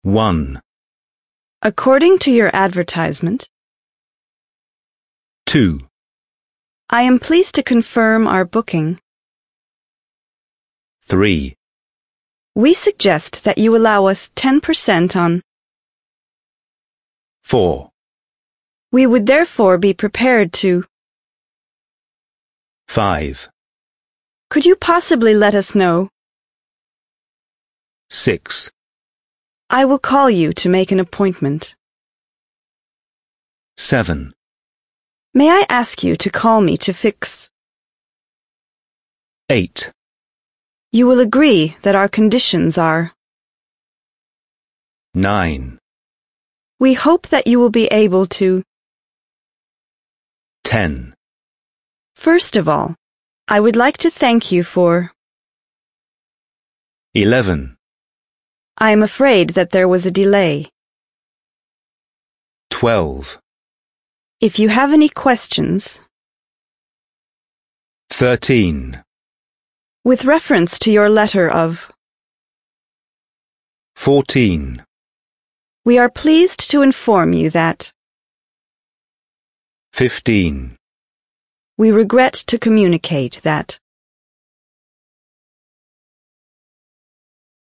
1, According to your advertisement, 2, I am pleased to confirm our booking. 3, We suggest that you allow us 10% on. 4, We would therefore be prepared to. 5, Could you possibly let us know? 6, I will call you to make an appointment. 7, May I ask you to call me to fix? 8, You will agree that our conditions are. 9, We hope that you will be able to. 10. First of all, I would like to thank you for. 11, I am afraid that there was a delay. 12, If you have any questions, 13, with reference to your letter of. 14, We are pleased to inform you that. 15. We regret to communicate that.